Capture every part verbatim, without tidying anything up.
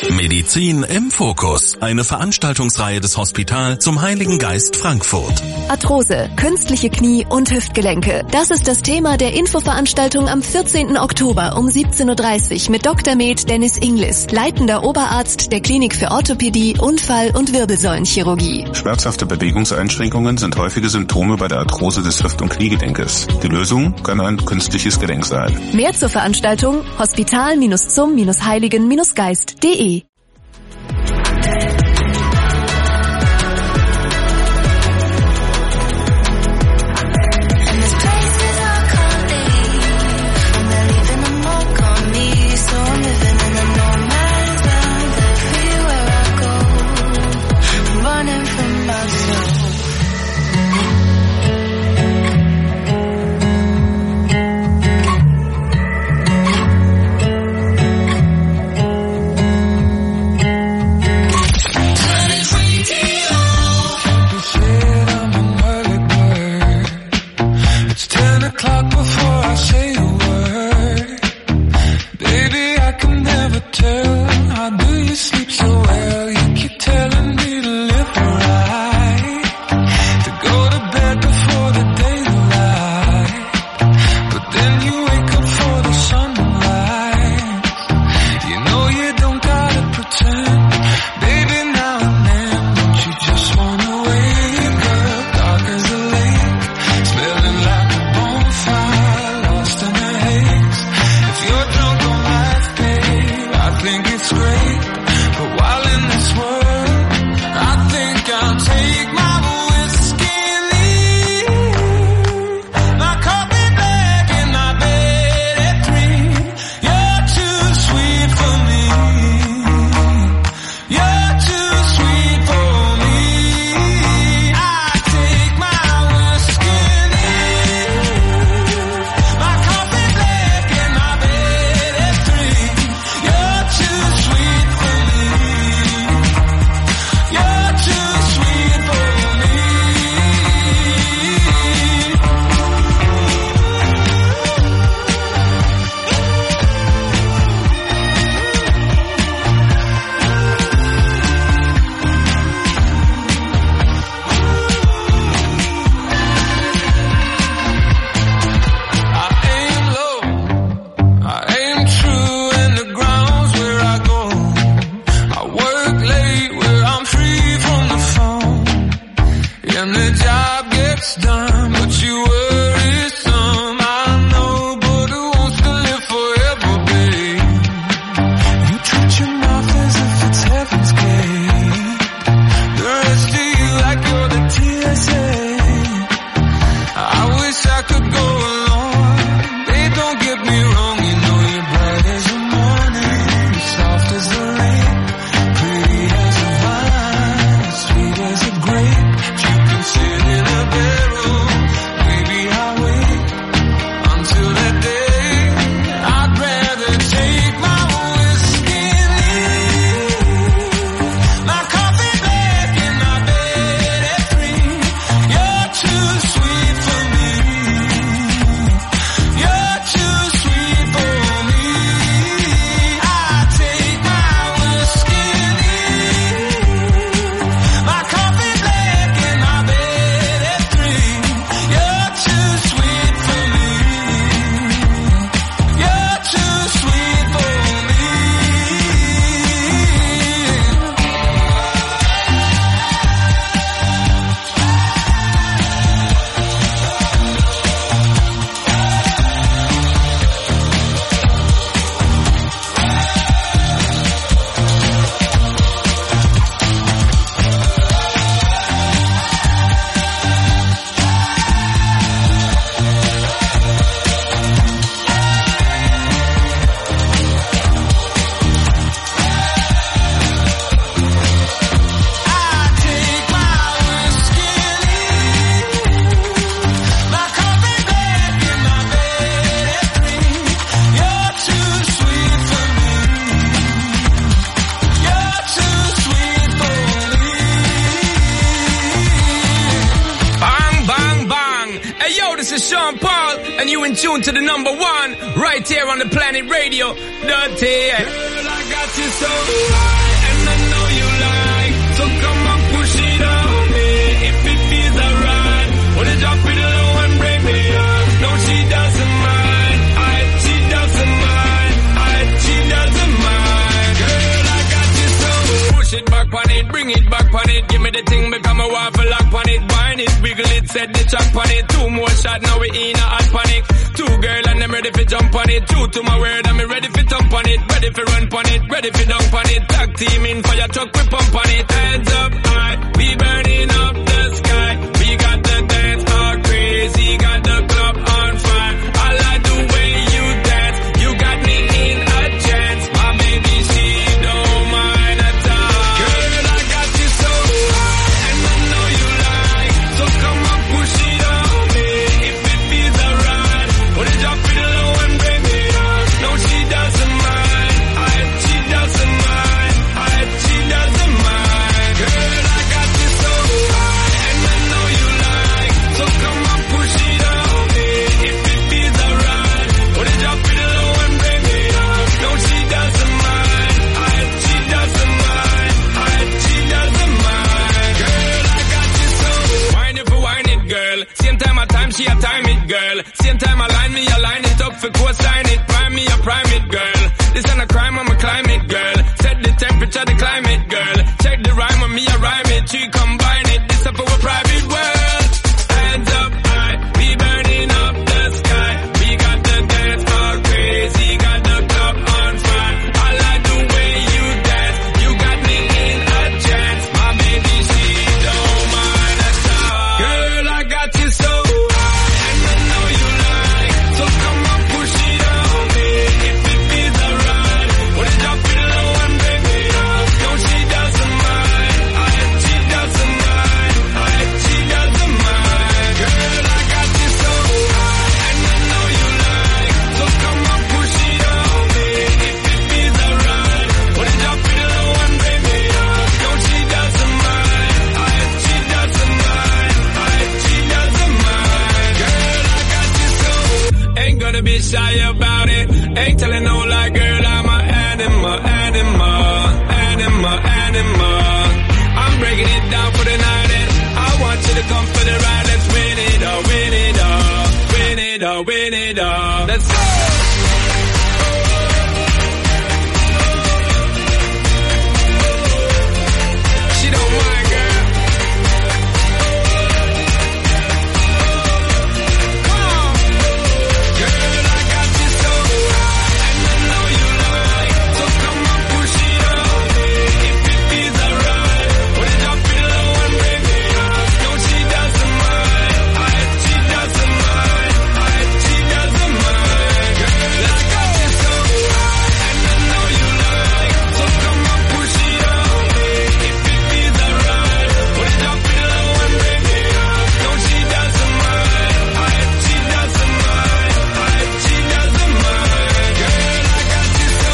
Medizin im Fokus. Eine Veranstaltungsreihe des Hospital zum Heiligen Geist Frankfurt. Arthrose, künstliche Knie und Hüftgelenke. Das ist das Thema der Infoveranstaltung am vierzehnten Oktober um siebzehn Uhr dreißig mit Doktor Med Dennis Inglis, leitender Oberarzt der Klinik für Orthopädie, Unfall- und Wirbelsäulenchirurgie. Schmerzhafte Bewegungseinschränkungen sind häufige Symptome bei der Arthrose des Hüft- und Kniegelenkes. Die Lösung kann ein künstliches Gelenk sein. Mehr zur Veranstaltung hospital-zum-heiligen-geist punkt de. Sean Paul, and you in tune to the number one right here on the Planet Radio. Dirty. Girl, I got you so high. bring it back on it. Give me the thing, become a waffle lock on it. Wine it, wiggle it, set the track on it. Two more shot, now we in a hot panic. Two girl and I'm ready for jump on it. True to my word, I'm ready for thump on it. Ready for run on it, ready for dunk on it. Tag team in fire truck, we pump on it. Hands up high, we burning up the sky. We got the dance all crazy, got the club on fire. I like the way you dance, you got me in a trance. My baby, she don't mind at all. Girl, I got you so high, and I know you like. So come on, push it on me, if it feels alright. Put it up in low and bring it up. No, she doesn't mind, I, she doesn't mind, I, she doesn't mind. Girl, I got you so high, and I know you like. So come on, push it on me, if it feels alright. Put it up in low and bring it up. No, she doesn't mind, I, she doesn't mind, I, she doesn't mind. Girl, I got you so. Wine it for wine it, girl. Same time I time, she a time it, girl. Same time I line me, I line it up for co-sign it. Prime me, I prime it, girl. This ain't a crime, I'm a climate, girl. Set the temperature, the climate, girl. Check the rhyme on me, I rhyme it. She combine it, this up for a private world. Hands up high, we burning up the sky. We got the dance all crazy, got the club on fire. I like the way you dance, you got me in a trance. My baby, she don't mind at all. Girl, I got you so high, and I know you like. So come on, push it on me, if it feels alright. Put it up in low and bring it up. No, she doesn't mind, I, she doesn't mind, I, she doesn't mind. Girl, I got you so high, and I know you like. So come on, push it on me, if it feels alright. Put it up in low and bring it up. No, she doesn't mind, I, she doesn't mind, I, she doesn't mind. Girl, I got you so. Ain't gonna be shy about it. Ain't telling no lie, girl, I'm a animal, animal, animal, animal. I'm breaking it down for the night, and I want you to come for the ride. Let's win it all, win it all, win it all, win it all. Let's go. She don't mind, girl. Come on. Girl, I got you so high, and I know you like. So come on, push it on me, if it feels alright. Put it up in low and bring it up. No, she doesn't mind, I, she doesn't mind, I, she doesn't mind. Girl, I got you so high, and I know you like. So come on, push it on me, if it feels alright. Put it up in low and bring it up. No, she doesn't mind, I, she doesn't mind, I, she doesn't mind. Girl, I got you so.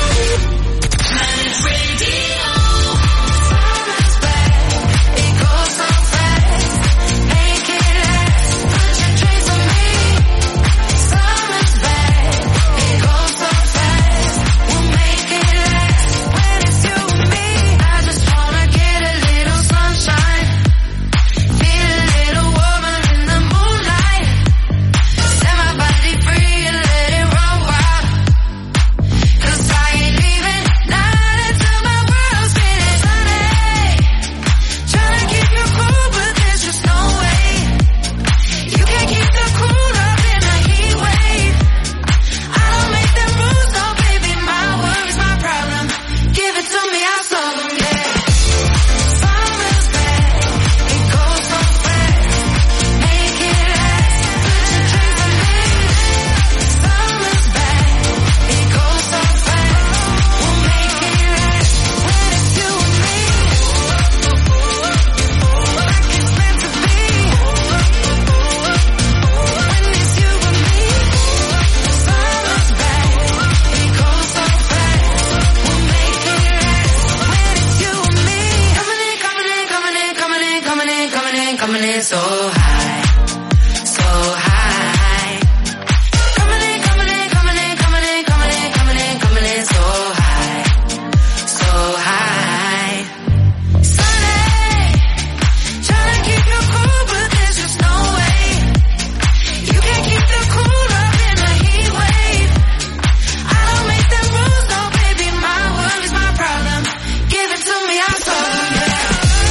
Coming in so high, so high. Coming in, coming in, coming in, coming in, coming in, coming in, coming in so high, so high. Sunday, trying to keep you cool, but there's just no way. You can't keep the cool up in a heat wave. I don't make the rules, no baby, my world is my problem. Give it to me, I'm so yeah.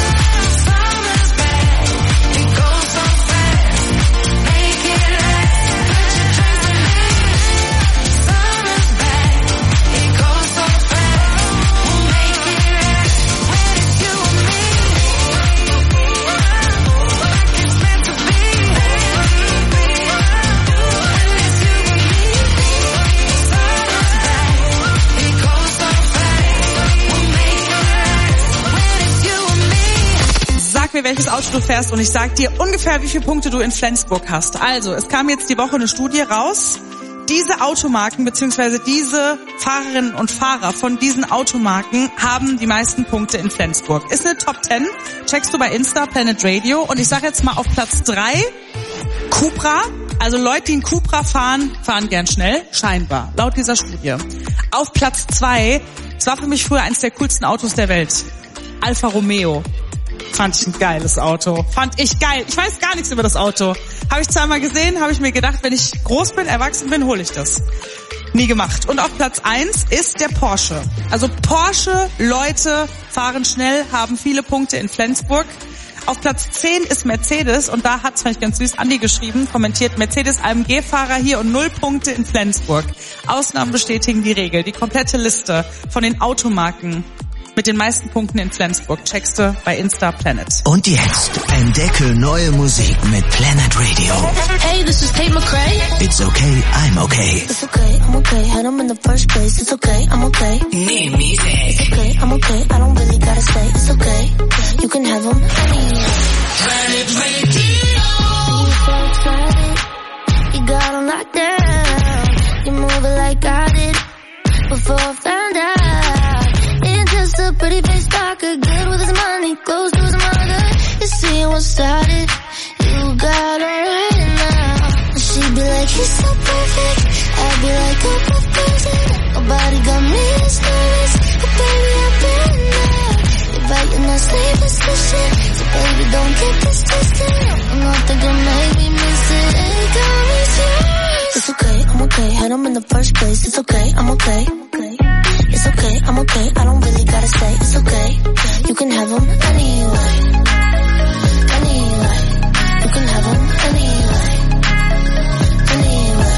mir, welches Auto du fährst und ich sag dir ungefähr, wie viele Punkte du in Flensburg hast. Also, es kam jetzt die Woche eine Studie raus. Diese Automarken bzw. diese Fahrerinnen und Fahrer von diesen Automarken haben die meisten Punkte in Flensburg. Ist eine Top zehn, checkst du bei Insta, Planet Radio. Und ich sag jetzt mal auf Platz drei, Cupra. Also Leute, die einen Cupra fahren, fahren gern schnell, scheinbar, laut dieser Studie. Auf Platz zwei, es war für mich früher eines der coolsten Autos der Welt, Alfa Romeo. Fand ich ein geiles Auto. Fand ich geil. Ich weiß gar nichts über das Auto. Habe ich zweimal gesehen, habe ich mir gedacht, wenn ich groß bin, erwachsen bin, hole ich das. Nie gemacht. Und auf Platz eins ist der Porsche. Also Porsche, Leute fahren schnell, haben viele Punkte in Flensburg. Auf Platz zehn ist Mercedes und da hat es, fand ich ganz süß, Andi geschrieben, kommentiert, Mercedes A M G-Fahrer hier und null Punkte in Flensburg. Ausnahmen bestätigen die Regel. Die komplette Liste von den Automarken mit den meisten Punkten in Flensburg checkst du bei Insta Planet. Und jetzt entdecke neue Musik mit Planet Radio. Hey, this is Tate McRae. It's okay, I'm okay. It's okay, I'm okay. Had them in the first place. It's okay, I'm okay. New music. It's okay, I'm okay. I don't really gotta stay. It's okay. You can have them anyway. Planet Radio. You're so excited. You got them locked down. You move it like I did before I found out. Just a pretty face talker, good with his money, close to his mother. You see what started, you got her right now. She'd be like, he's so perfect. I'd be like, oh, perfect. Nobody got me as nervous, but baby, I've been there. You're biting that sleeveless shit, so baby, don't get this twisted. I'm not thinking maybe miss it, ain't got me serious. It's okay, I'm okay, had him in the first place. It's okay, I'm okay. It's okay, I'm okay, I don't really gotta stay. It's okay, you can have them anyway. Anyway, you can have them anyway. Anyway,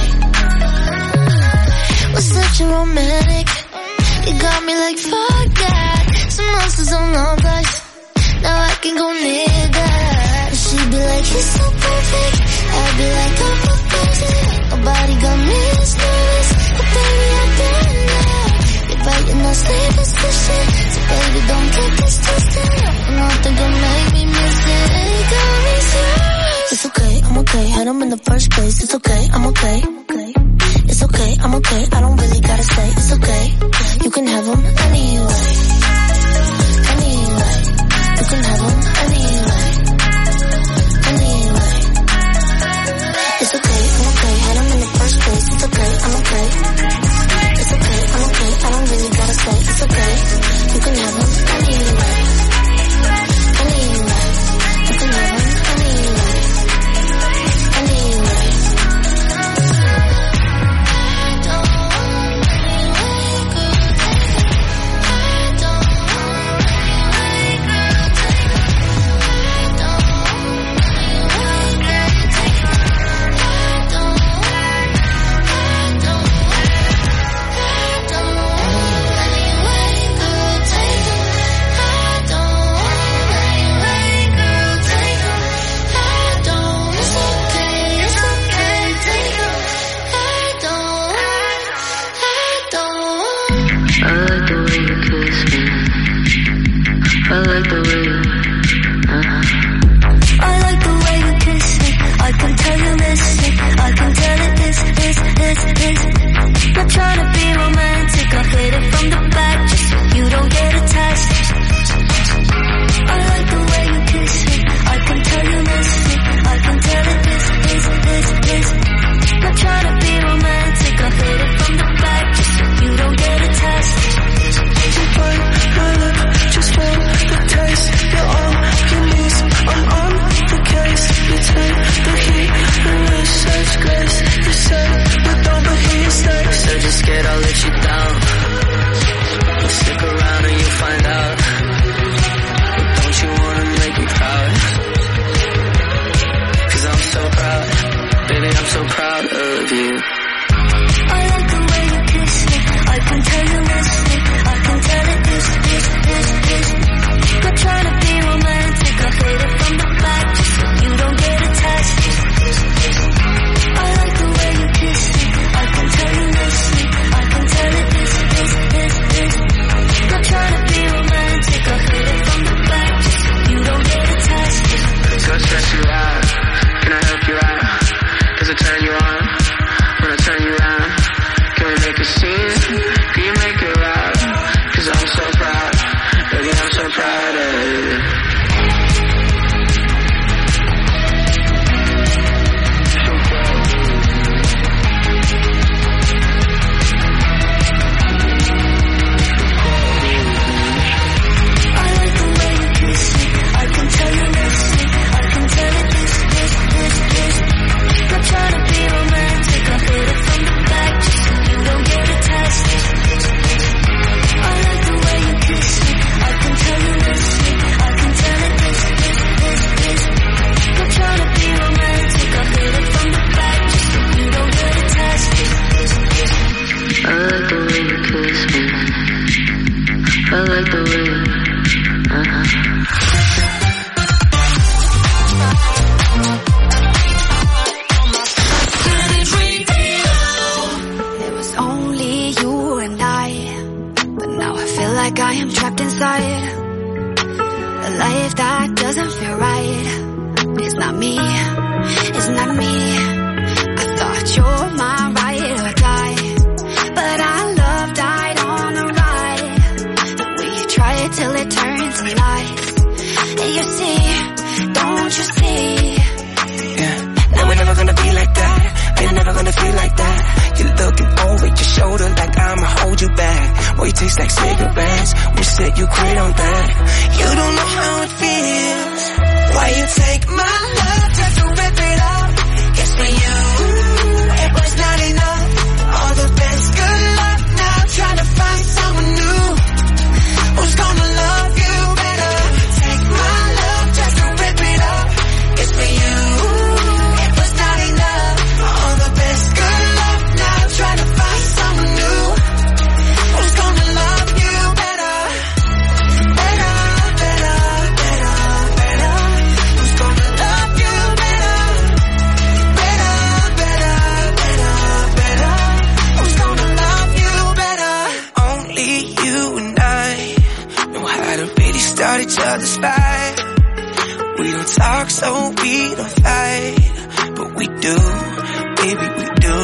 we're such a romantic. You got me like fuck that. Some monsters on our backs. Now I can go near that. She'd be like, he's so perfect. I'd be like, I'm perfect. Nobody got me as nervous, but baby, I've been there. Biting that sleeveless shit, so baby don't get this twisted. I don't think I'll make me miss it, ain't got me serious. It's okay, I'm okay, had them in the first place. It's okay, I'm okay. It's okay, I'm okay, I don't really gotta stay. It's okay, you can have them anyway. Anyway, you can have them anyway. Anyway, it's okay, I'm okay, had them in the first place. It's okay, I'm okay. It's okay, I'm okay, I don't really gotta stay. It's okay, you can have them anyway. Anyway, you can have them anyway. Anyway. I don't want anyway, girl, I don't Friday. I like the way, uh-huh. It was only you and I, but now I feel like I am trapped inside a life that doesn't feel right. It's not me, it's not me. I thought you're my ride or die, but our love died on the ride. Try it till it turns to lies. And you see, don't you see? Yeah, now we're never gonna be like that. We're never gonna feel like that. You're looking over your shoulder like I'ma hold you back. Boy, you taste like cigarettes. We said you quit on that. You don't know how it feels. Why you take my love just to rip it up? It's for you, it was not enough. All the best, good luck now. Trying to find someone new. Who's gonna love you better? Take my love just to rip it up. It's for you, it was not enough. All the best, good luck now. Try to find someone new. Who's gonna love you better? Better, better, better, better. Who's gonna love you better? Better, better, better, better. Who's gonna love you better? Only you and I know how to really start each other's fight. We don't talk so we don't fight, but we do, baby we do.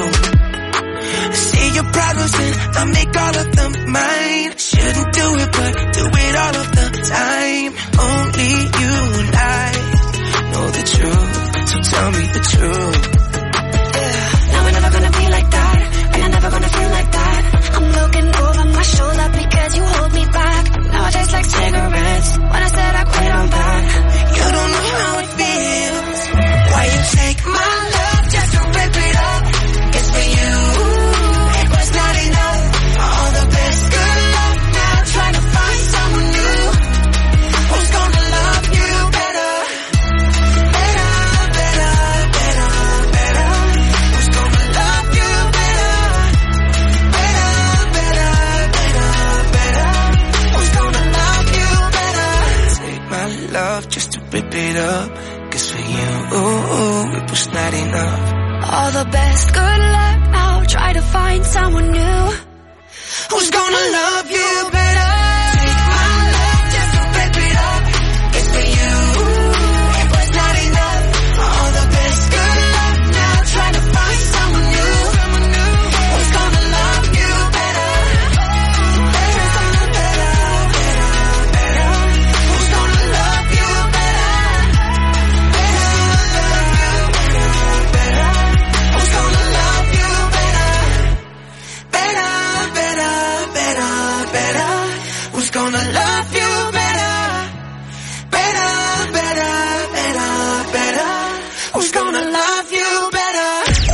I see your problems and I make all of them mine. Shouldn't do it but do it all of the time. Only you and I know the truth, so tell me the truth. Yeah, now we're never gonna be like that. We're never gonna feel like that. I'm looking over my shoulder because you hold me back. Now it tastes like cigarettes. When I said I quit on that. You don't know how it feels. Why you take my love just to rip it up? It's for you, it was not enough. All the best, good luck now. Trying to find someone new. Who's gonna love you better? Better, better, better, better. Who's gonna love you better? Better, better, better, better. Who's gonna love you better? Take my love just to rip it up. Cause for you, ooh, it was not enough. All the best, good luck now. Try to find someone new. Who's gonna love you better? Take my love just to rip it up. It's for you, it was not enough. All the best, good luck now. Try to find someone new. Who's gonna love you better? Better, better, better, better. Who's gonna love you better? Better, better, better. Who's gonna love you better? Better, better, better, better. Who's gonna love you better? Better, better, better, better. Who's gonna love you better?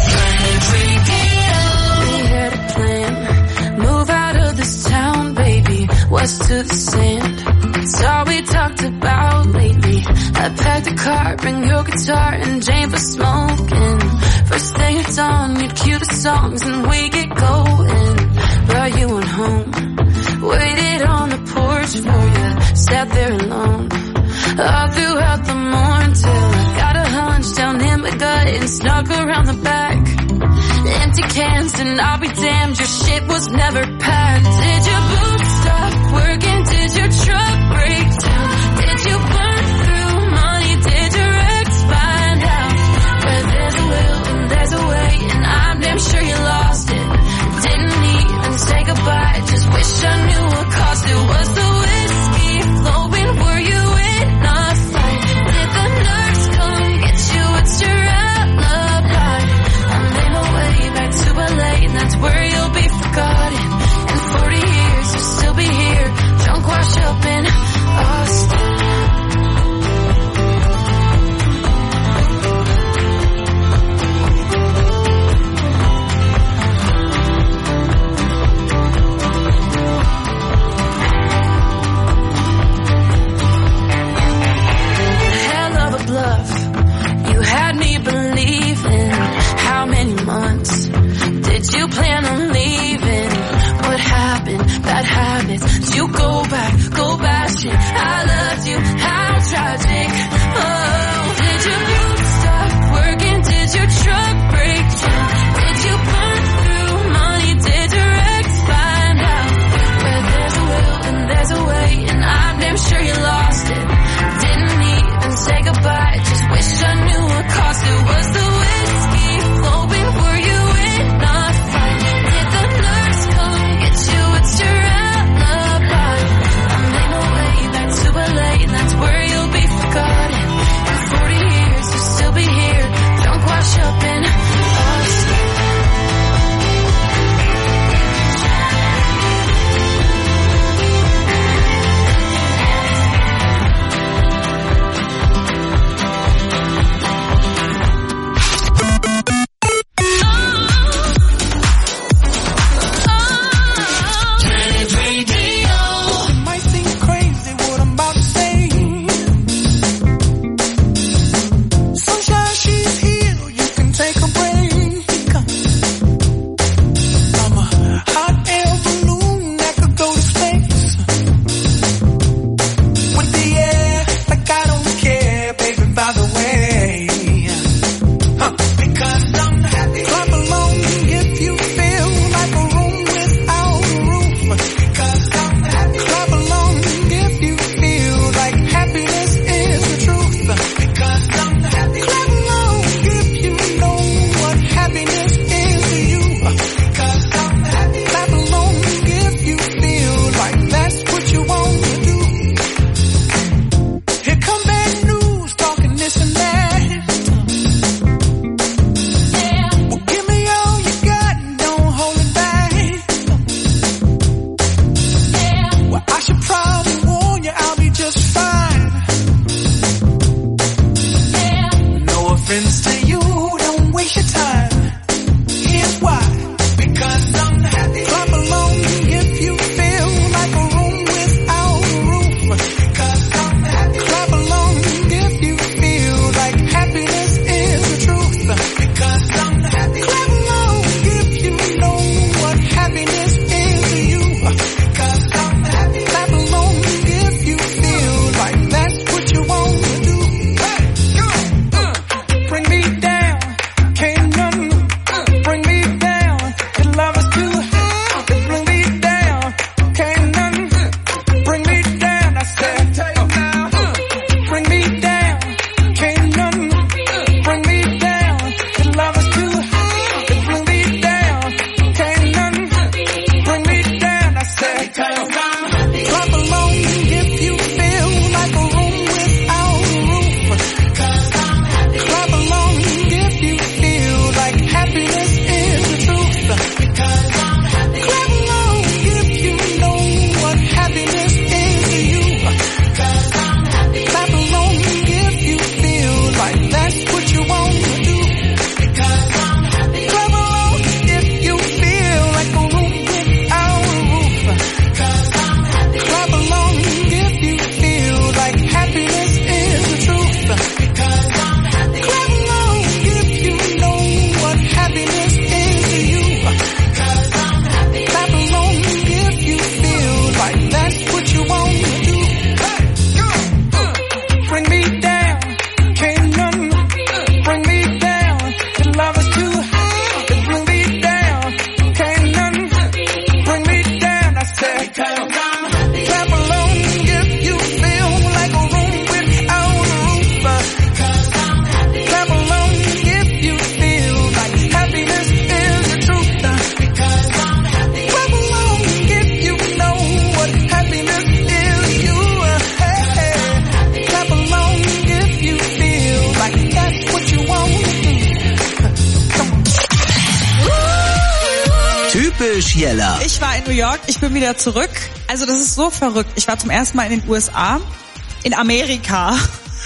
We had a plan. Move out of this town, baby. West to the sand. It's all we talked about lately. I packed a car, bring your guitar, and Jane for smoking. First thing at dawn, you'd cue the songs and we get going. Brought you on home, waited on the porch for you, sat there alone. All throughout the morning till I got a hunch down in my gut and snuck around the back. Empty cans and I'll be damned, your shit was never packed. Did your boots stop working? Did your truck break down? Did you burn through money? Did your ex find out? Where there's a will and there's a way, and I'm damn sure you lost it. Didn't even say goodbye, just wish I knew what cost it. Was the whiskey flowing Typisch Jella. Ich war in New York, ich bin wieder zurück. Also das ist so verrückt. Ich war zum ersten Mal in den U S A, in Amerika.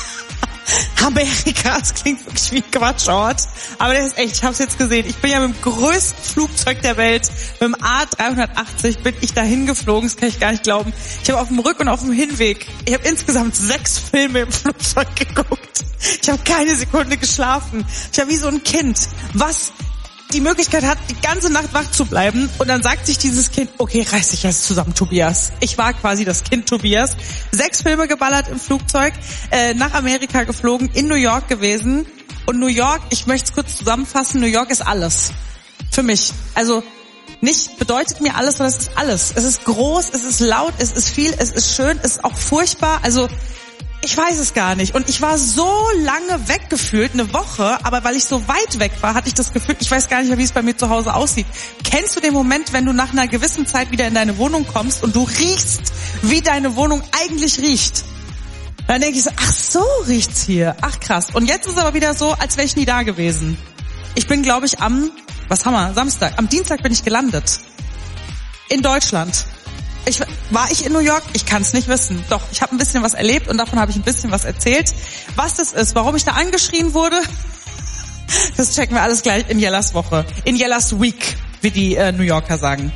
Amerika, das klingt wirklich wie ein Quatschort. Aber das ist echt, ich hab's jetzt gesehen. Ich bin ja mit dem größten Flugzeug der Welt, mit dem A dreihundertachtzig, bin ich dahin geflogen, das kann ich gar nicht glauben. Ich habe auf dem Rück- und auf dem Hinweg, ich habe insgesamt sechs Filme im Flugzeug geguckt. Ich habe keine Sekunde geschlafen. Ich war wie so ein Kind, was die Möglichkeit hat, die ganze Nacht wach zu bleiben, und dann sagt sich dieses Kind, okay, reiß dich jetzt zusammen, Tobias. Ich war quasi das Kind Tobias. Sechs Filme geballert im Flugzeug, äh, nach Amerika geflogen, in New York gewesen. Und New York, ich möchte es kurz zusammenfassen, New York ist alles. Für mich. Also nicht bedeutet mir alles, sondern es ist alles. Es ist groß, es ist laut, es ist viel, es ist schön, es ist auch furchtbar. Also ich weiß es gar nicht. Und ich war so lange weggefühlt, eine Woche, aber weil ich so weit weg war, hatte ich das Gefühl, ich weiß gar nicht mehr, wie es bei mir zu Hause aussieht. Kennst du den Moment, wenn du nach einer gewissen Zeit wieder in deine Wohnung kommst und du riechst, wie deine Wohnung eigentlich riecht? Dann denke ich so, ach so riecht's hier. Ach krass. Und jetzt ist es aber wieder so, als wäre ich nie da gewesen. Ich bin, glaube ich, am, was haben wir, Samstag, am Dienstag bin ich gelandet. In Deutschland. Ich, war ich in New York? Ich kann es nicht wissen. Doch, ich habe ein bisschen was erlebt und davon habe ich ein bisschen was erzählt. Was das ist, warum ich da angeschrien wurde, das checken wir alles gleich in Jellas Woche. In Jellas Week, wie die äh, New Yorker sagen.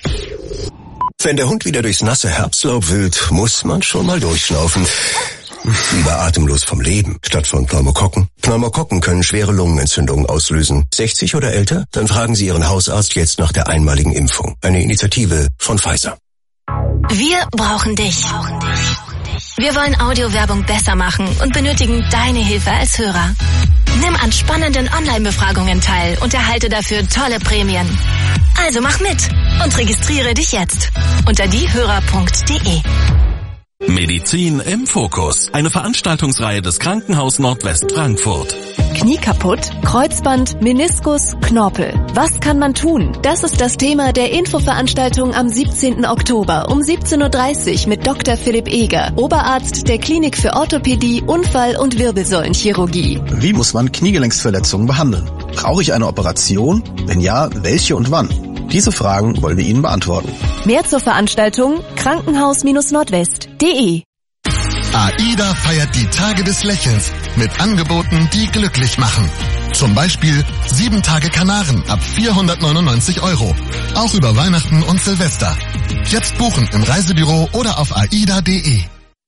Wenn der Hund wieder durchs nasse Herbstlaub wühlt, muss man schon mal durchschnaufen. Lieber atemlos vom Leben, statt von Pneumokokken. Pneumokokken können schwere Lungenentzündungen auslösen. sechzig oder älter? Dann fragen Sie Ihren Hausarzt jetzt nach der einmaligen Impfung. Eine Initiative von Pfizer. Wir brauchen dich. Wir wollen Audiowerbung besser machen und benötigen deine Hilfe als Hörer. Nimm an spannenden Online-Befragungen teil und erhalte dafür tolle Prämien. Also mach mit und registriere dich jetzt unter diehörer punkt de. Medizin im Fokus. Eine Veranstaltungsreihe des Krankenhaus Nordwest Frankfurt. Knie kaputt, Kreuzband, Meniskus, Knorpel. Was kann man tun? Das ist das Thema der Infoveranstaltung am siebzehnten Oktober um siebzehn Uhr dreißig mit Doktor Philipp Eger, Oberarzt der Klinik für Orthopädie, Unfall- und Wirbelsäulenchirurgie. Wie muss man Kniegelenksverletzungen behandeln? Brauche ich eine Operation? Wenn ja, welche und wann? Diese Fragen wollen wir Ihnen beantworten. Mehr zur Veranstaltung krankenhaus nordwest punkt de. AIDA feiert die Tage des Lächelns mit Angeboten, die glücklich machen. Zum Beispiel sieben Tage Kanaren ab vierhundertneunundneunzig Euro. Auch über Weihnachten und Silvester. Jetzt buchen im Reisebüro oder auf aida punkt de.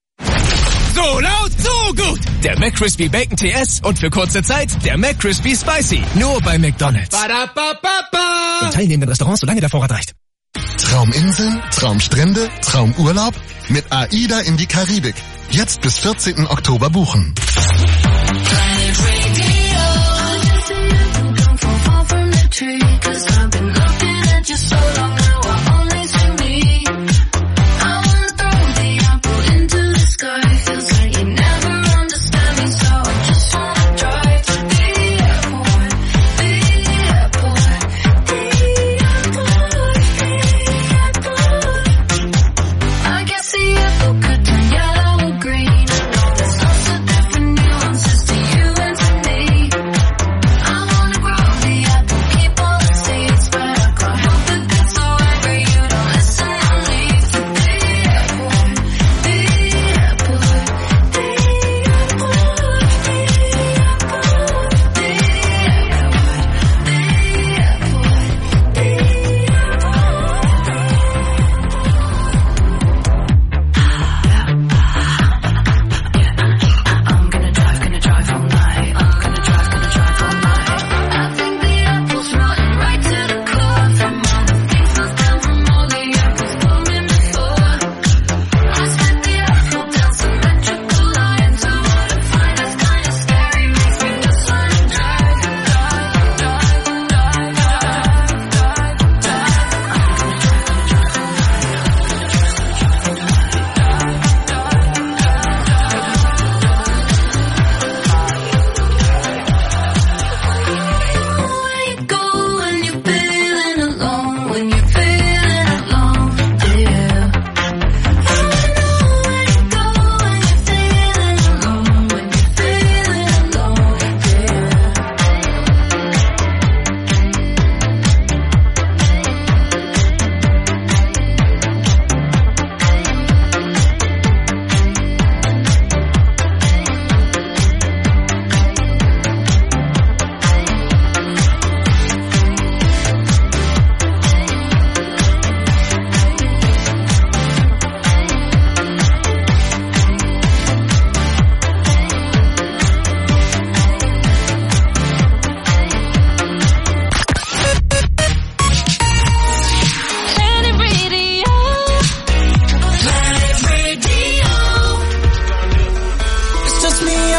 So laut, so gut. Der McCrispy Bacon T S und für kurze Zeit der McCrispy Spicy. Nur bei McDonald's. Ba-da-ba-ba-ba. In teilnehmenden Restaurants, solange der Vorrat reicht. Trauminseln, Traumstrände, Traumurlaub? Mit AIDA in die Karibik. Jetzt bis vierzehnten Oktober buchen. To you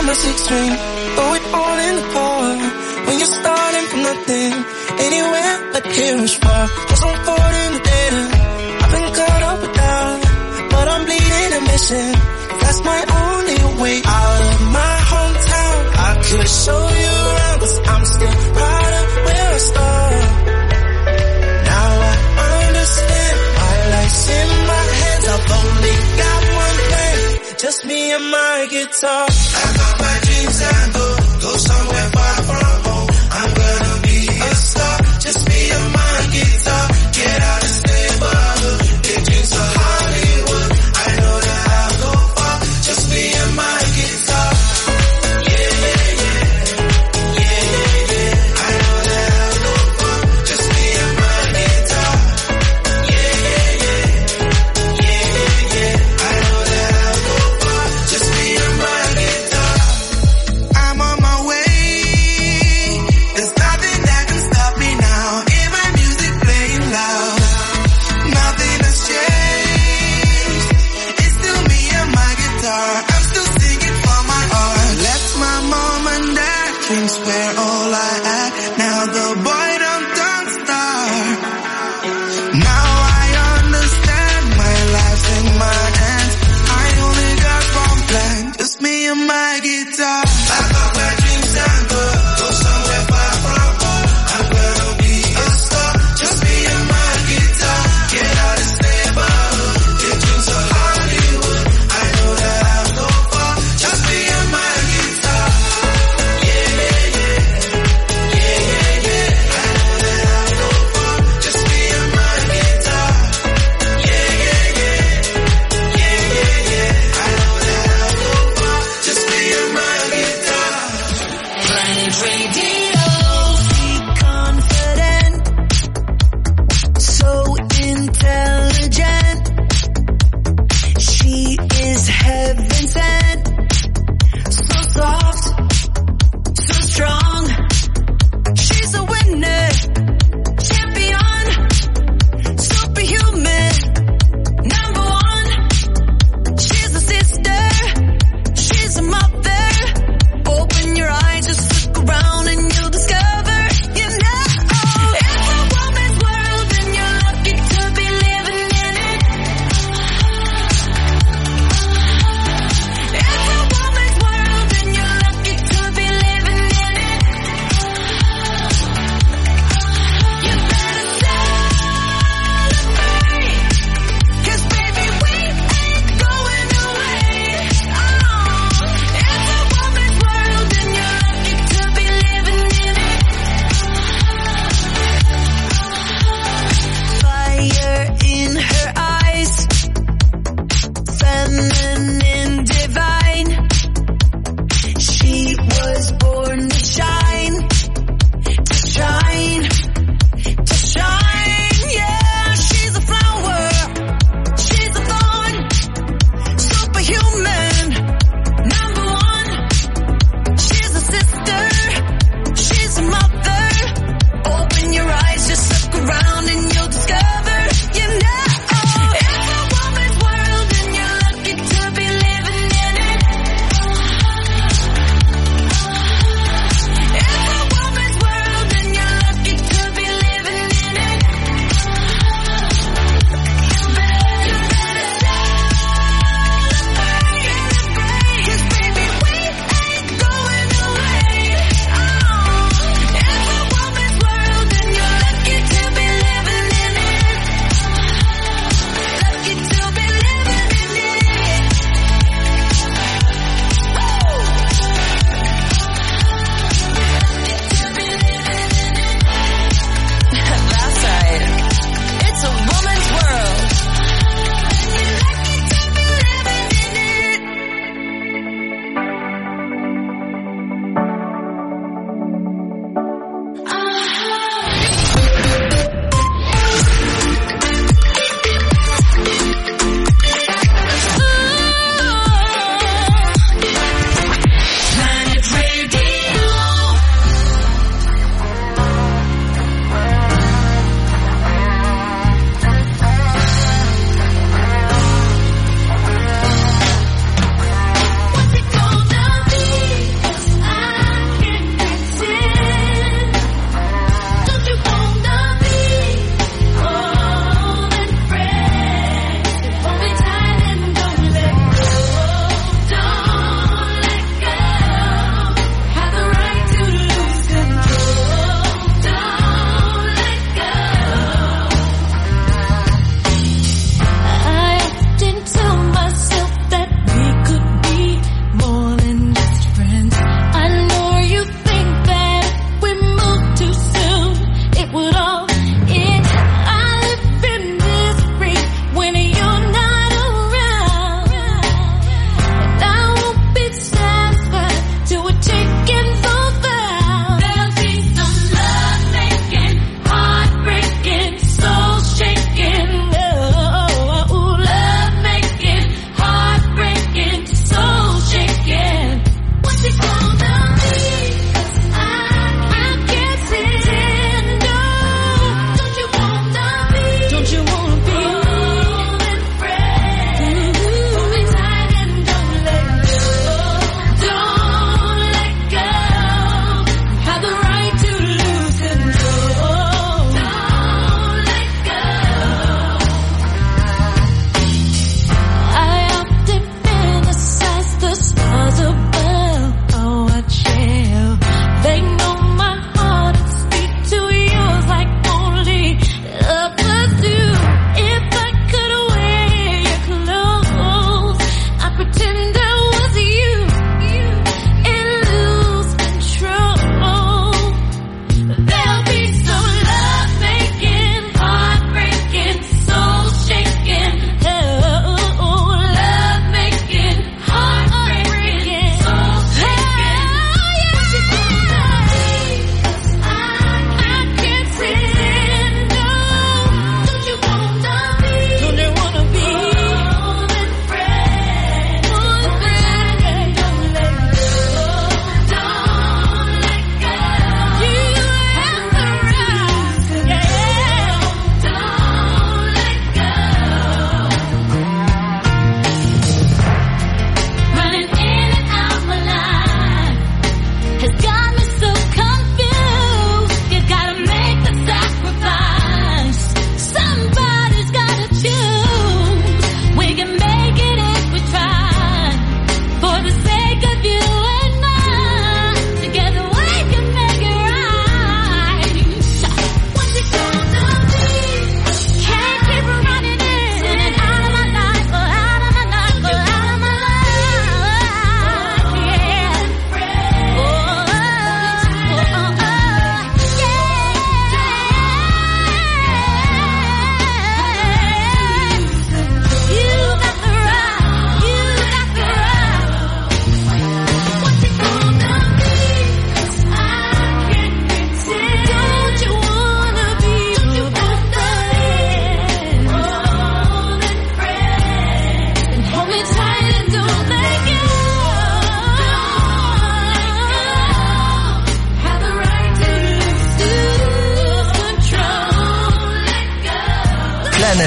on my sixth string, throw it all in the car. When you're starting from nothing, anywhere but here is far. Cause I'm caught in the data, I've been caught up with that, but I'm bleeding and missing. That's my only way out of my hometown. I could show you around, cause I'm still proud of where I started. Now I understand my life's in my hands. I've only got one plan, just me and my guitar. I got my dreams and go, go somewhere far from home. I'm gonna be a star, just me and my guitar. Get out and stay above, big dreams for Hollywood. I know that I'll go far, just me and my guitar. Yeah, yeah, yeah, yeah, yeah, yeah. I know that I'll go far, just me and my guitar. Yeah, yeah, yeah, yeah, yeah, yeah. I know that I'll go far, just me and my guitar. I'm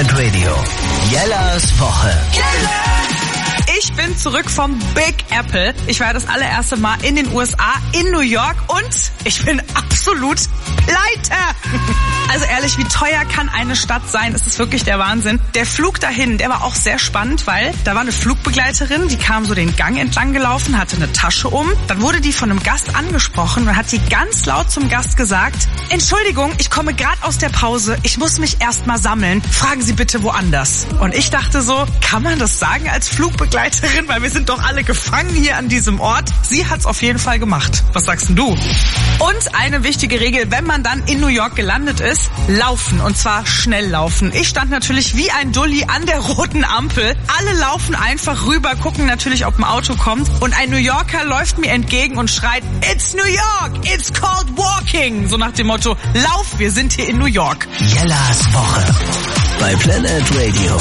Planet Radio. Jellas Woche. Ich bin zurück vom Big Apple. Ich war das allererste Mal in den U S A, in New York und ich bin absolut pleite. Also ehrlich, wie teuer kann eine Stadt sein? Es ist wirklich der Wahnsinn. Der Flug dahin, der war auch sehr spannend, weil da war eine Flugbegleiterin, die kam so den Gang entlang gelaufen, hatte eine Tasche um. Dann wurde die von einem Gast angesprochen und hat die ganz laut zum Gast gesagt, Entschuldigung, ich komme gerade aus der Pause, ich muss mich erst mal sammeln. Fragen Sie bitte woanders. Und ich dachte so, kann man das sagen als Flugbegleiterin? Weil wir sind doch alle gefangen hier an diesem Ort. Sie hat's auf jeden Fall gemacht. Was sagst denn du? Und eine wichtige Regel, wenn man dann in New York gelandet ist, laufen. Und zwar schnell laufen. Ich stand natürlich wie ein Dulli an der roten Ampel. Alle laufen einfach rüber, gucken natürlich, ob ein Auto kommt. Und ein New Yorker läuft mir entgegen und schreit, It's New York! It's called walking! So nach dem Motto, lauf, wir sind hier in New York. Jellas Woche bei Planet Radio.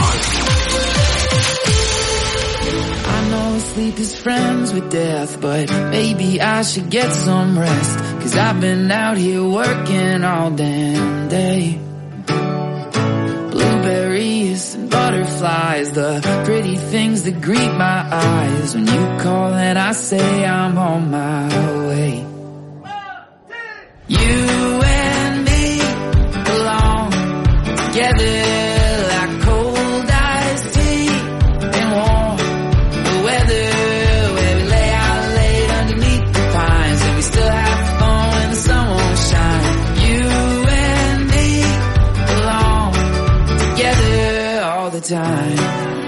I know sleep is friends with death, but maybe I should get some rest. Cause I've been out here working all damn day. Blueberries and butterflies, the pretty things that greet my eyes. When you call and I say I'm on my way. You and me belong together. Time.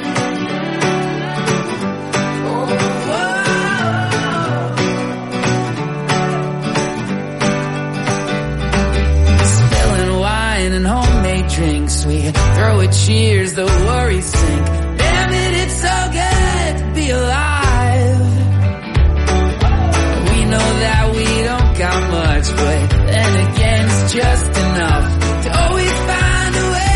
Spilling wine and homemade drinks, we throw a cheers, the worries sink. Damn it, it's so good to be alive. We know that we don't got much, but then again it's just enough to always find a way.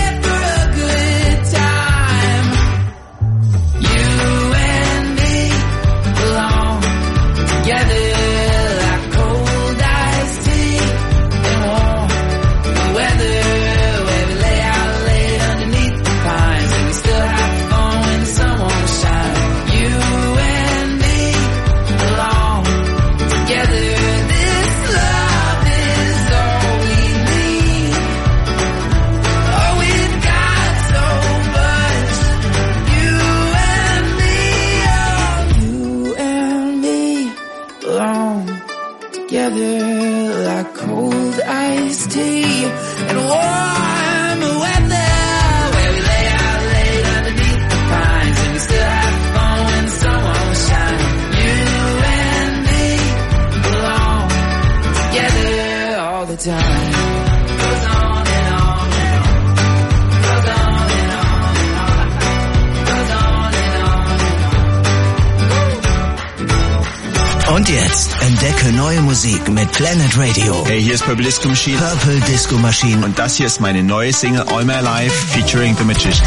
Und jetzt entdecke neue Musik mit Planet Radio. Hey, hier ist Purple Disco Machine. Purple Disco Machine. Und das hier ist meine neue Single All My Life featuring The Magician.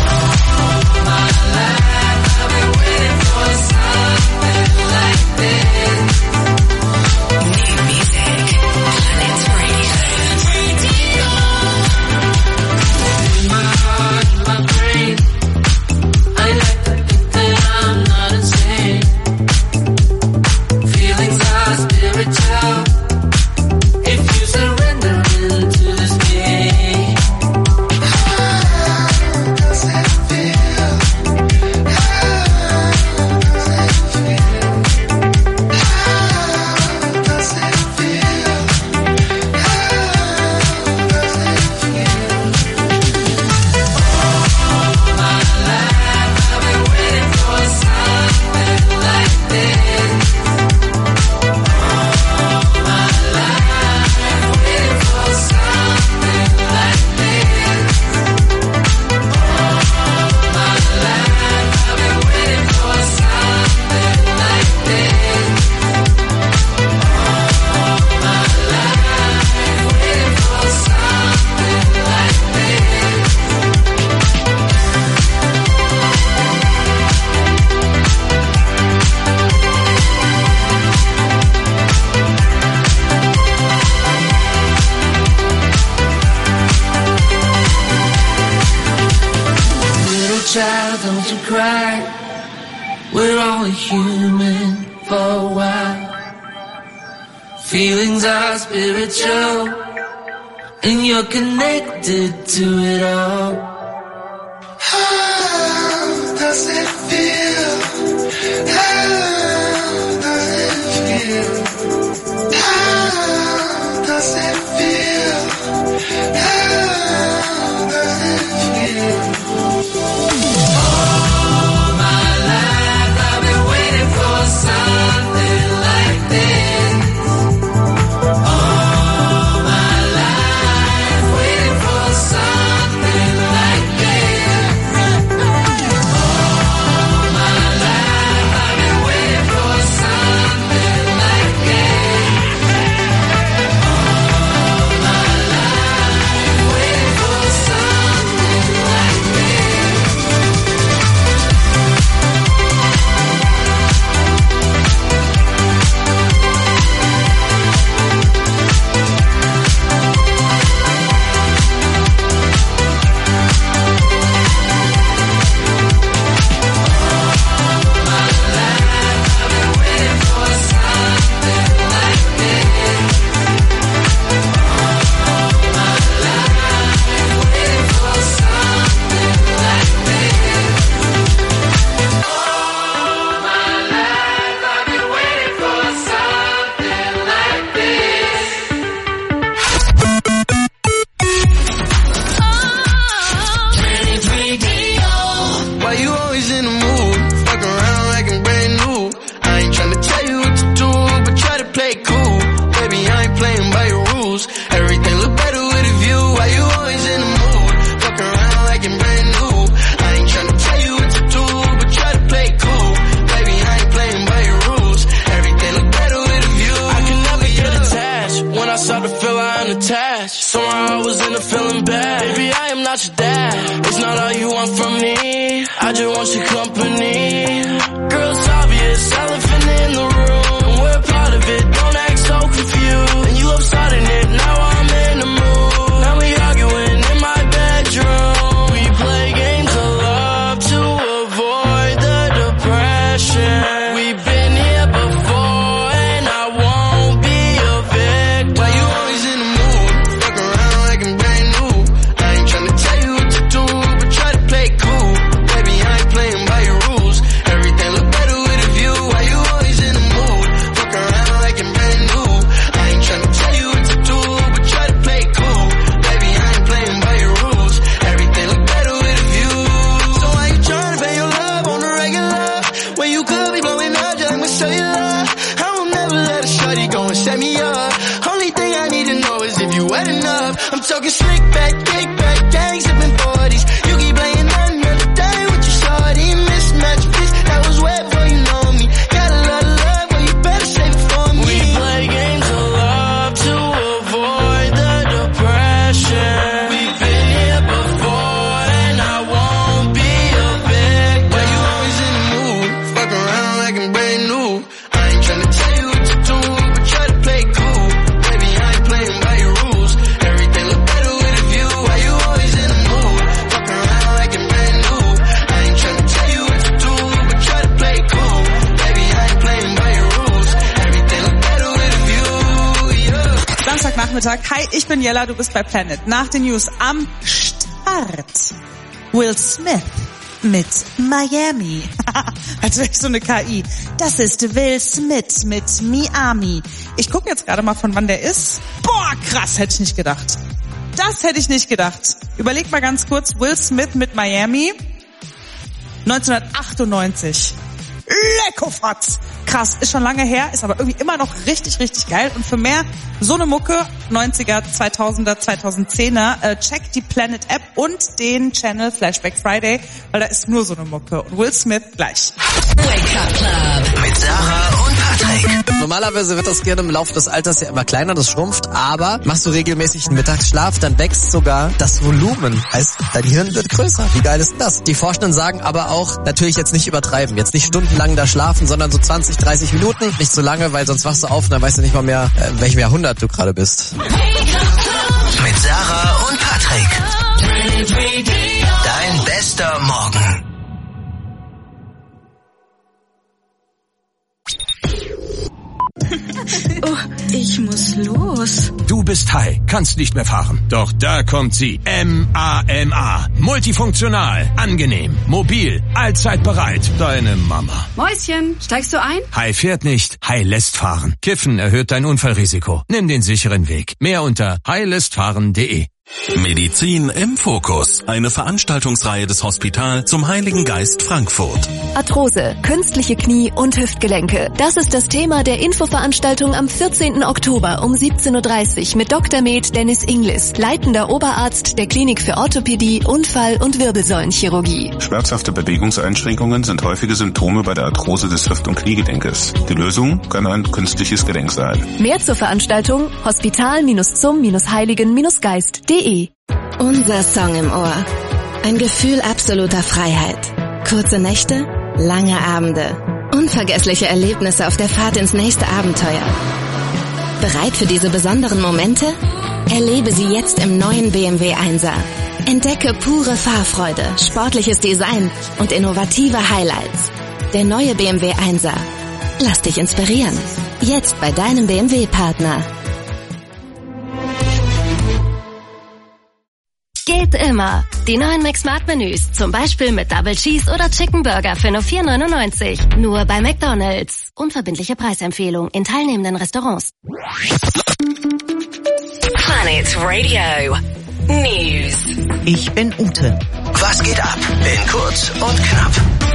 Feel we're human for a while. Feelings are spiritual, and you're connected to it all. How does it feel? How does it feel? How does it feel? How does it feel? All my life I've been waiting for something like this. All my life waiting for something like this. All my life I've been waiting for something like this. All my life waiting for something like this. Why you always in the mood? Fuck around like I'm brand new. I ain't tryna tell you what to do, but try to play it cool. Baby, I ain't playing by your rules. Everything look better with a view. Why you always in the mood? Fuck around like I'm brand new. I ain't tryna tell you what to do, but try to play it cool. Baby, I ain't playing by your rules. Everything look better with a view. I can never get attached. When I start to feel I'm attached, somehow I was in a feeling bad. Baby, I am not your dad. It's not all you want from me. I just want your company. Girl, it's obvious, elephant in the room, and we're part of it. Don't act so confused. And you love starting it, now I'm in the mood. Now we arguing in my bedroom. We play games of love to avoid the depression. We've been here before, and I won't be a victim. Why you always in the mood? Fuck around like I'm brand new. I ain't tryna tell you what to do, but try to play it cool. Baby, I ain't playing by your rules. Everything look better with a view. Why you always in the mood? Fuck around like I'm brand new. I ain't tryna tell you what to do, but try to play it cool. Baby, I ain't playing by your rules. Everything look better with a view. So why you tryna pay your love on the regular when you could be blowing up just with cellular? I will never let a shorty go and set me up. Only thing I need to know is if you wet enough. I'm talking slick back, kick back, gang sipping forties. You keep playing another day with your shorty. Mismatch fish that was wet before you know me. Got a lot of love, but you better save it for me. We play games of love to avoid the depression. We've been here before, and I won't be a victim. Why you always in the mood? Fuck around like I'm brand new. I ain't tryna tell you what to do, but try to play it cool. Baby, I ain't playing by your rules. Everything look better with a view. Why you always in the mood? Fuck around like I'm brand new. I ain't tryna tell you what to do, but try to play it cool. Baby, I ain't playing by your rules. Everything look better with a view, yeah. Samstagnachmittag. Hi, ich bin Jella, du bist bei Planet. Nach den News am Start. Will Smith mit Miami. Als wäre ich so eine K I. Das ist Will Smith mit Miami. Ich gucke jetzt gerade mal, von wann der ist. Boah, krass, hätte ich nicht gedacht. Das hätte ich nicht gedacht. Überleg mal ganz kurz, Will Smith mit Miami. neunzehnhundertachtundneunzig. Leckofatz. Krass, ist schon lange her, ist aber irgendwie immer noch richtig, richtig geil. Und für mehr so eine Mucke, neunziger, zweitausender, zweitausendzehner, äh, check die Planet App und den Channel Flashback Friday, weil da ist nur so eine Mucke. Und Will Smith gleich. Wake Up Club mit Sarah und Patrick. Normalerweise wird das gerne im Laufe des Alters ja immer kleiner, das schrumpft, aber machst du regelmäßig einen Mittagsschlaf, dann wächst sogar das Volumen. Heißt, dein Hirn wird größer. Wie geil ist denn das? Die Forschenden sagen aber auch, natürlich jetzt nicht übertreiben, jetzt nicht stundenlang da schlafen, sondern so zwanzig, dreißig Minuten. Nicht so lange, weil sonst wachst du auf und dann weißt du nicht mal mehr, in welchem Jahrhundert du gerade bist. Mit Sarah und Patrick. Dein bester Morgen. Ich muss los. Du bist high, kannst nicht mehr fahren. Doch da kommt sie. M A M A. Multifunktional, angenehm, mobil, allzeit bereit. Deine Mama. Mäuschen, steigst du ein? High fährt nicht, High lässt fahren. Kiffen erhöht dein Unfallrisiko. Nimm den sicheren Weg. Mehr unter high lässt fahren punkt de. Medizin im Fokus. Eine Veranstaltungsreihe des Hospital zum Heiligen Geist Frankfurt. Arthrose, künstliche Knie und Hüftgelenke. Das ist das Thema der Infoveranstaltung am vierzehnten Oktober um siebzehn Uhr dreißig mit Doktor Med Dennis Inglis, leitender Oberarzt der Klinik für Orthopädie, Unfall- und Wirbelsäulenchirurgie. Schmerzhafte Bewegungseinschränkungen sind häufige Symptome bei der Arthrose des Hüft- und Kniegedenkes. Die Lösung kann ein künstliches Gelenk sein. Mehr zur Veranstaltung hospital-zum-heiligen-geist punkt de. Unser Song im Ohr. Ein Gefühl absoluter Freiheit. Kurze Nächte, lange Abende. Unvergessliche Erlebnisse auf der Fahrt ins nächste Abenteuer. Bereit für diese besonderen Momente? Erlebe sie jetzt im neuen B M W Einser. Entdecke pure Fahrfreude, sportliches Design und innovative Highlights. Der neue B M W Einser. Lass dich inspirieren. Jetzt bei deinem B M W-Partner. Geht immer. Die neuen McSmart-Menüs, zum Beispiel mit Double Cheese oder Chicken Burger für nur vier neunundneunzig. Nur bei McDonald's. Unverbindliche Preisempfehlung in teilnehmenden Restaurants. Planet Radio News. Ich bin Ute. Was geht ab? In kurz und knapp.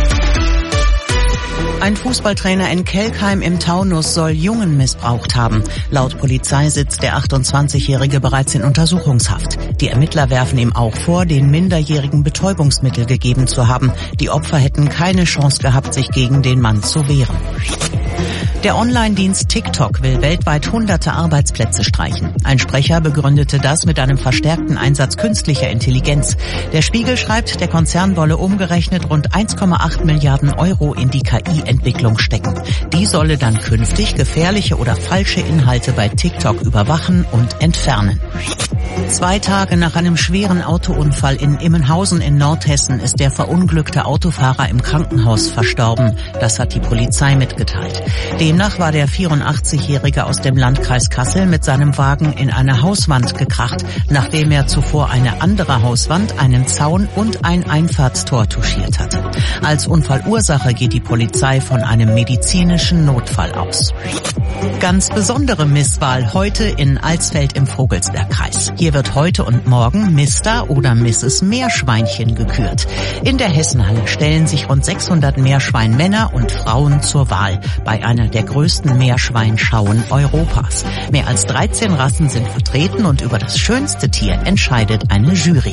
Ein Fußballtrainer in Kelkheim im Taunus soll Jungen missbraucht haben. Laut Polizei sitzt der achtundzwanzigjährige bereits in Untersuchungshaft. Die Ermittler werfen ihm auch vor, den Minderjährigen Betäubungsmittel gegeben zu haben. Die Opfer hätten keine Chance gehabt, sich gegen den Mann zu wehren. Der Online-Dienst TikTok will weltweit hunderte Arbeitsplätze streichen. Ein Sprecher begründete das mit einem verstärkten Einsatz künstlicher Intelligenz. Der Spiegel schreibt, der Konzern wolle umgerechnet rund eins Komma acht Milliarden Euro in die K I-Entwicklung stecken. Die solle dann künftig gefährliche oder falsche Inhalte bei TikTok überwachen und entfernen. Zwei Tage nach einem schweren Autounfall in Immenhausen in Nordhessen ist der verunglückte Autofahrer im Krankenhaus verstorben. Das hat die Polizei mitgeteilt. Demnach war der vierundachtzigjährige aus dem Landkreis Kassel mit seinem Wagen in eine Hauswand gekracht, nachdem er zuvor eine andere Hauswand, einen Zaun und ein Einfahrtstor touchiert hatte. Als Unfallursache geht die Polizei von einem medizinischen Notfall aus. Ganz besondere Misswahl heute in Alsfeld im Vogelsbergkreis. Hier wird heute und morgen Mister oder Misses Meerschweinchen gekürt. In der Hessenhalle stellen sich rund sechshundert Meerschweinmänner und Frauen zur Wahl bei einer der größten Meerschweinschauen Europas. Mehr als dreizehn Rassen sind vertreten und über das schönste Tier entscheidet eine Jury.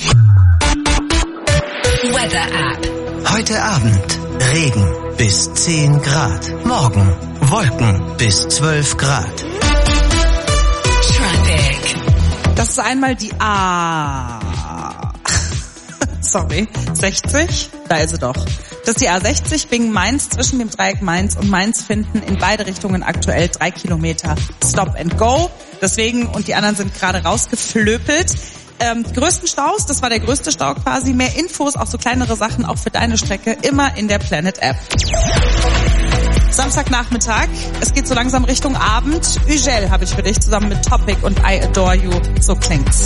Weather App. Heute Abend Regen bis zehn Grad. Morgen Wolken bis zwölf Grad. Traffic. Das ist einmal die A... Sorry, sechzig. Da ist sie doch. Das ist die A sechzig Bingen-Mainz zwischen dem Dreieck Mainz und Mainz finden in beide Richtungen aktuell drei Kilometer Stop and Go. Deswegen, und die anderen sind gerade rausgeflöpelt. Ähm, die größten Staus, das war der größte Stau quasi. Mehr Infos, auch so kleinere Sachen, auch für deine Strecke, immer in der Planet App. Samstagnachmittag, es geht so langsam Richtung Abend. Ugel habe ich für dich zusammen mit Topic und I Adore You. So klingt's.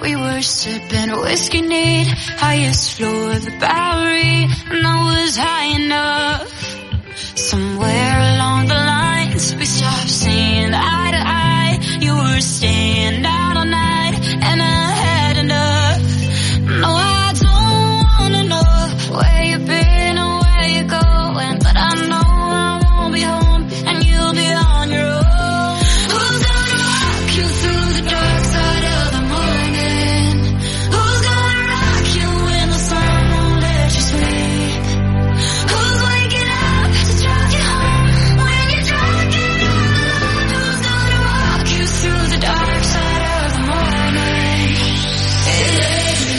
we were sipping whiskey neat, highest floor of the Bowery, and I was high enough. Somewhere along the lines, we stopped seeing eye to eye. You were staying out all night, and I had enough. No, I don't wanna know where you've been or where you're going, but I know I won't be home, and you'll be on your own. Who's gonna walk you through the dark side of the morning? Who's gonna rock you when the sun won't let you sleep? Who's waking up to drive you home when you're drunk and all alone? Who's gonna walk you through the dark side of the morning? It ain't me.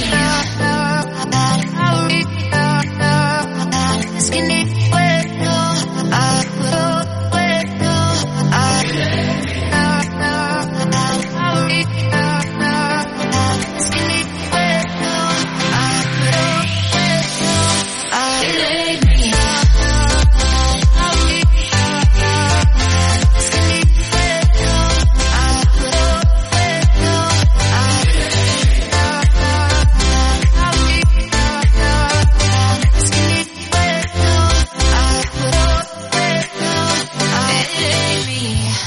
Skinny way, no, I will wait, no, I skinny way, no, I will wait, no, I it ain't me. Skinny way, no, I will wait, no, I skinny way, no, I will wait, no, it ain't me.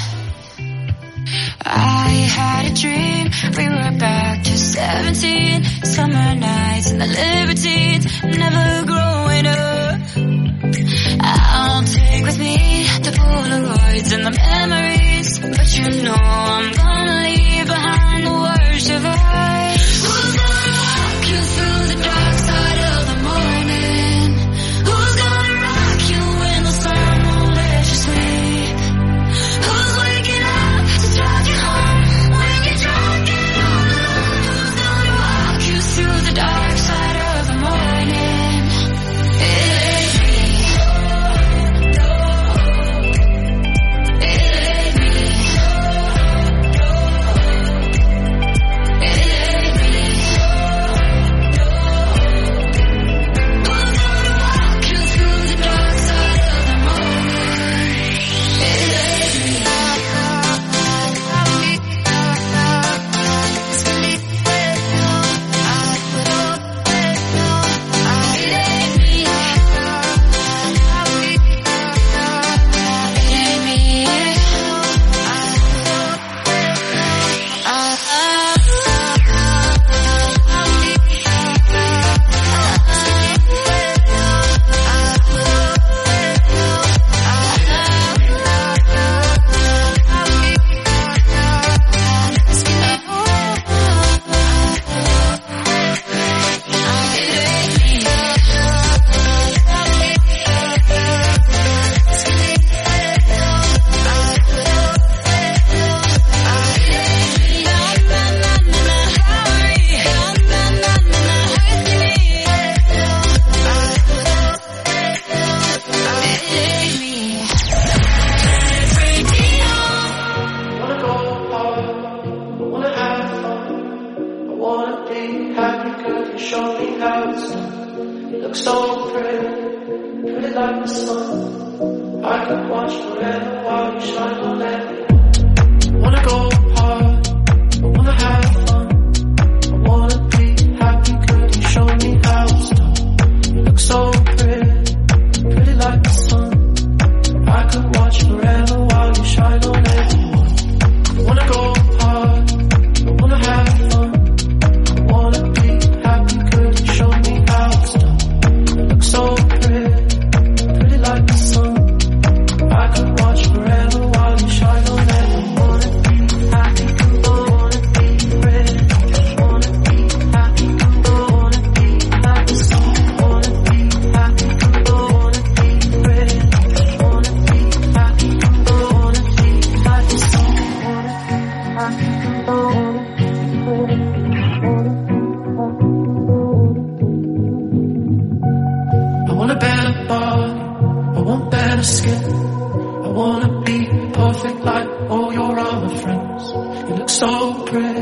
I had a dream, we were back to seventeen, summer nights and the libertines, never growing up. I'll take with me the Polaroids and the memories, but you know I'm gonna leave behind the worst of us. Who's gonna walk you through the dark side of the morning? Who's gonna rock you when the sun won't let you sleep? Who's waking up to drive you home when you're drunk and all alone? Who's gonna walk you through the dark side of the morning? It ain't me. It ain't me. It ain't me. Who's gonna walk you through the dark side of the morning? It ain't me. Skinny way, no, I will wait, no, I it ain't me. It ain't me. Wanna go hard, I wanna have fun, I wanna be happy, girl, you show me how it's done. You look so pretty, pretty like the sun. I could watch forever while you shine on everyone. Wanna go hard, I wanna have fun, I wanna be happy, girl, you show me how it's done. You look so pretty, pretty like the sun. I could watch forever while you shine on everyone. Wanna go hard, I wanna have fun, I wanna be happy, girl, you show me how it's done. You look so pretty, pretty like the sun. I could watch forever while you shine on everyone. Wanna be happy, I wanna be pretty, wanna be happy, I wanna be like the sun. Wanna be happy, I wanna be pretty, wanna be happy, I wanna be like the sun. I want a better body, I want better skin. I wanna be perfect like all your other friends. You look so pretty,